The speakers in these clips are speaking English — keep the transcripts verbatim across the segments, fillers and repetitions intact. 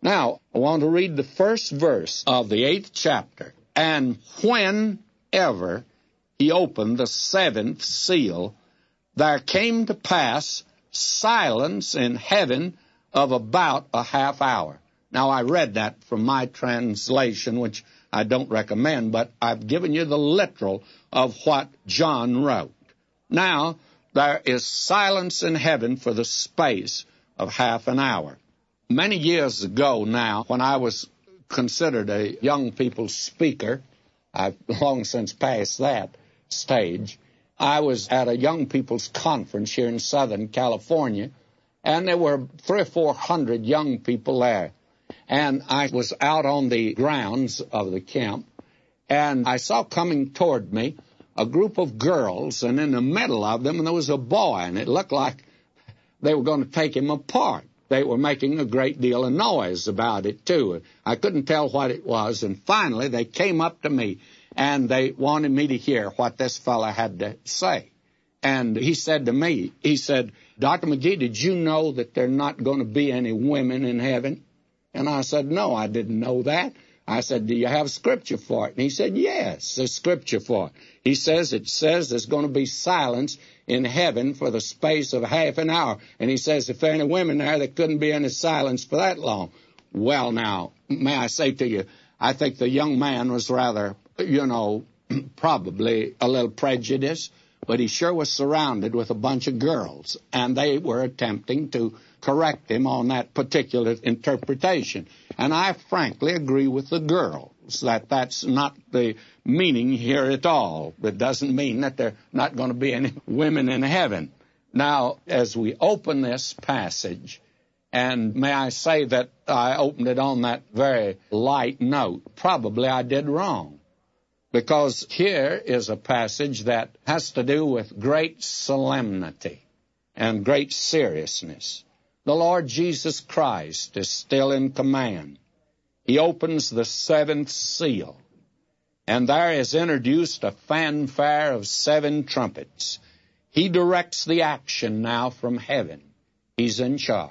Now, I want to read the first verse of the eighth chapter. And whenever he opened the seventh seal, there came to pass silence in heaven of about a half hour. Now, I read that from my translation, which I don't recommend, but I've given you the literal of what John wrote. Now, there is silence in heaven for the space of half an hour. Many years ago now, when I was considered a young people's speaker, I've long since passed that stage, I was at a young people's conference here in Southern California, and there were three or four hundred young people there. And I was out on the grounds of the camp, and I saw coming toward me a group of girls, and in the middle of them there was a boy, and it looked like they were going to take him apart. They were making a great deal of noise about it, too. I couldn't tell what it was, and finally they came up to me, and they wanted me to hear what this fellow had to say. And he said to me, he said, Doctor McGee, did you know that there are not going to be any women in heaven? And I said, no, I didn't know that. I said, do you have scripture for it? And he said, yes, there's scripture for it. He says, it says there's going to be silence in heaven for the space of half an hour. And he says, if there are any women there, there couldn't be any silence for that long. Well, now, may I say to you, I think the young man was rather, you know, probably a little prejudiced, but he sure was surrounded with a bunch of girls, and they were attempting to correct him on that particular interpretation. And I frankly agree with the girls that that's not the meaning here at all. It doesn't mean that there are not going to be any women in heaven. Now, as we open this passage, and may I say that I opened it on that very light note, probably I did wrong. Because here is a passage that has to do with great solemnity and great seriousness. The Lord Jesus Christ is still in command. He opens the seventh seal, and there is introduced a fanfare of seven trumpets. He directs the action now from heaven. He's in charge.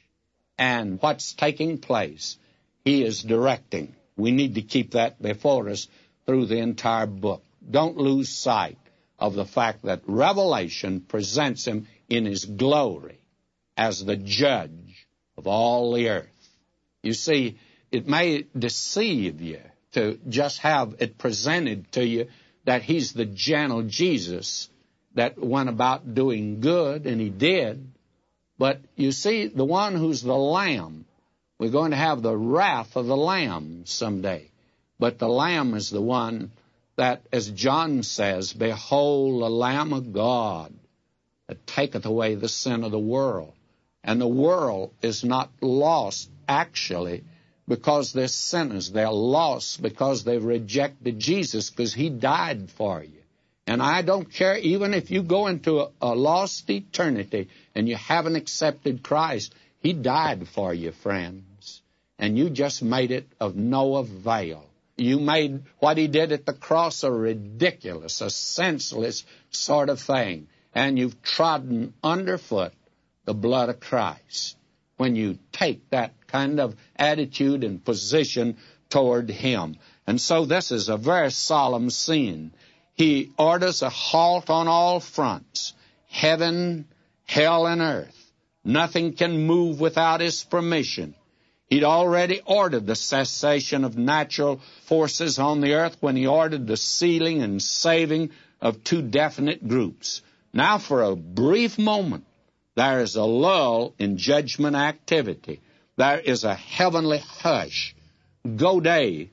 And what's taking place, he is directing. We need to keep that before us through the entire book. Don't lose sight of the fact that Revelation presents him in his glory as the judge of all the earth. You see, it may deceive you to just have it presented to you that he's the gentle Jesus that went about doing good, and he did. But you see, the one who's the Lamb, we're going to have the wrath of the Lamb someday. But the Lamb is the one that, as John says, behold the Lamb of God that taketh away the sin of the world. And the world is not lost, actually, because they're sinners. They're lost because they've rejected Jesus, because he died for you. And I don't care, even if you go into a, a lost eternity and you haven't accepted Christ, he died for you, friends. And you just made it of no avail. You made what he did at the cross a ridiculous, a senseless sort of thing. And you've trodden underfoot the blood of Christ when you take that kind of attitude and position toward him. And so this is a very solemn scene. He orders a halt on all fronts, heaven, hell, and earth. Nothing can move without his permission. He'd already ordered the cessation of natural forces on the earth when he ordered the sealing and saving of two definite groups. Now, for a brief moment, there is a lull in judgment activity. There is a heavenly hush. Godet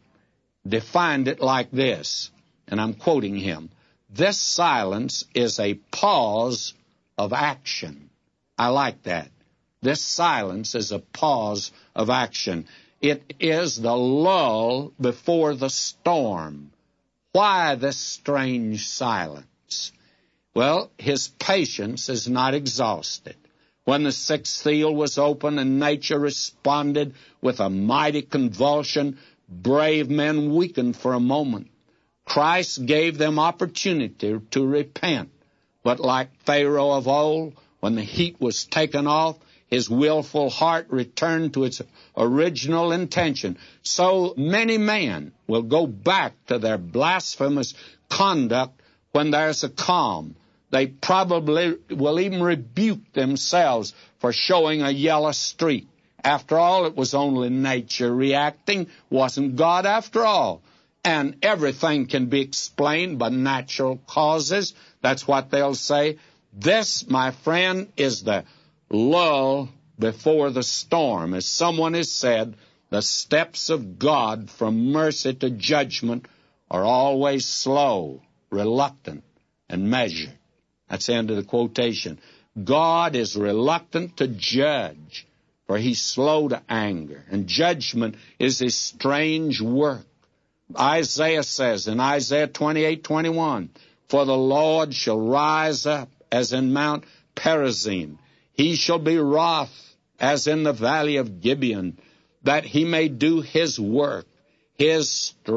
defined it like this, and I'm quoting him. This silence is a pause of action. I like that. This silence is a pause of action. It is the lull before the storm. Why this strange silence? Well, his patience is not exhausted. When the sixth seal was opened and nature responded with a mighty convulsion, brave men weakened for a moment. Christ gave them opportunity to repent. But like Pharaoh of old, when the heat was taken off, his willful heart return to its original intention. So many men will go back to their blasphemous conduct when there's a calm. They probably will even rebuke themselves for showing a yellow streak. After all, it was only nature reacting, wasn't God after all. And everything can be explained by natural causes. That's what they'll say. This, my friend, is the lull before the storm. As someone has said, the steps of God from mercy to judgment are always slow, reluctant, and measured. That's the end of the quotation. God is reluctant to judge, for he's slow to anger, and judgment is his strange work. Isaiah says in Isaiah twenty-eight twenty-one, for the Lord shall rise up as in Mount Perazim. He shall be wroth as in the valley of Gibeon, that he may do his work, his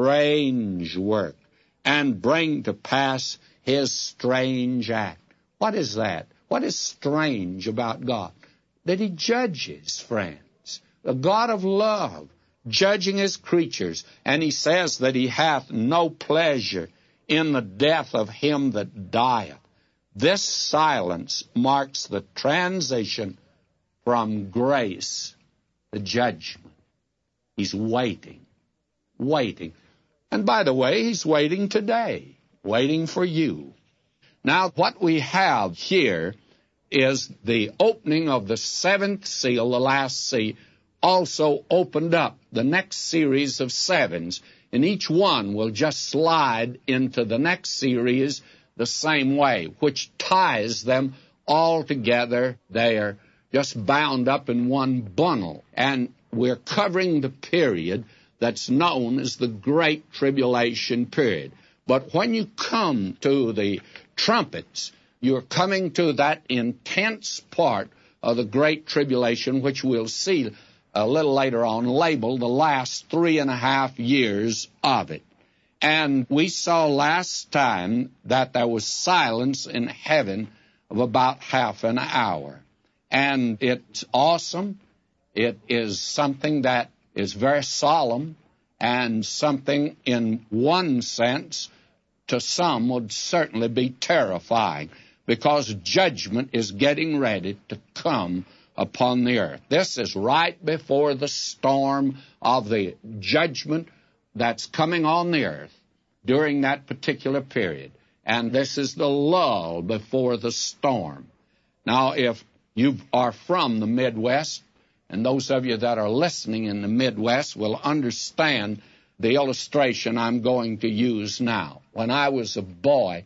strange work, and bring to pass his strange act. What is that? What is strange about God? That he judges, friends. A God of love, judging his creatures. And he says that he hath no pleasure in the death of him that dieth. This silence marks the transition from grace to judgment. He's waiting, waiting. And by the way, he's waiting today, waiting for you. Now, what we have here is the opening of the seventh seal, the last seal, also opened up the next series of sevens, and each one will just slide into the next series the same way, which ties them all together. They are just bound up in one bundle, and we're covering the period that's known as the Great Tribulation period. But when you come to the trumpets, you're coming to that intense part of the Great Tribulation, which we'll see a little later on, labeled the last three and a half years of it. And we saw last time that there was silence in heaven of about half an hour. And it's awesome. It is something that is very solemn, and something in one sense to some would certainly be terrifying, because judgment is getting ready to come upon the earth. This is right before the storm of the judgment that's coming on the earth during that particular period. And this is the lull before the storm. Now, if you are from the Midwest, and those of you that are listening in the Midwest will understand the illustration I'm going to use now. When I was a boy,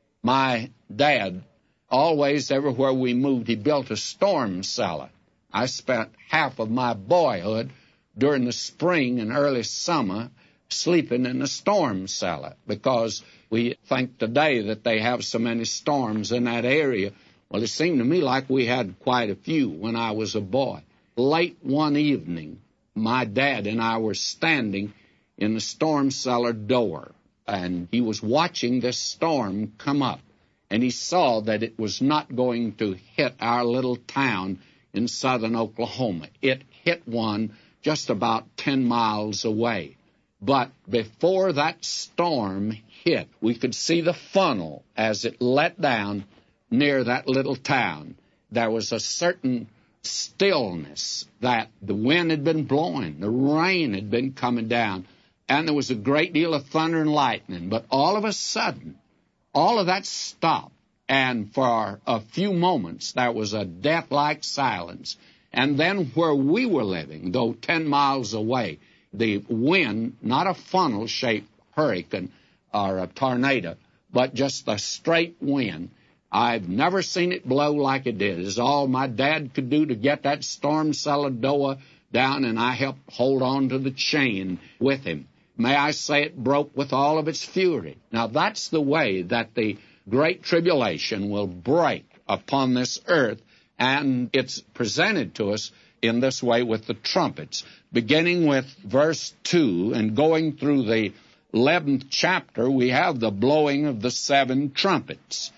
my dad always, everywhere we moved, he built a storm cellar. I spent half of my boyhood during the spring and early summer sleeping in the storm cellar, because we think today that they have so many storms in that area. Well, it seemed to me like we had quite a few when I was a boy. Late one evening, my dad and I were standing in the storm cellar door, and he was watching this storm come up. And he saw that it was not going to hit our little town in southern Oklahoma. It hit one just about ten miles away. But before that storm hit, we could see the funnel as it let down near that little town. There was a certain stillness, that the wind had been blowing, the rain had been coming down, and there was a great deal of thunder and lightning. But all of a sudden, all of that stopped, and for a few moments there was a death-like silence. And then where we were living, though ten miles away, the wind, not a funnel-shaped hurricane or a tornado, but just a straight wind. I've never seen it blow like it did. It's all my dad could do to get that storm cellar door down, and I helped hold on to the chain with him. May I say it broke with all of its fury. Now, that's the way that the Great Tribulation will break upon this earth, and it's presented to us in this way with the trumpets, beginning with verse two and going through the eleventh chapter. We have the blowing of the seven trumpets.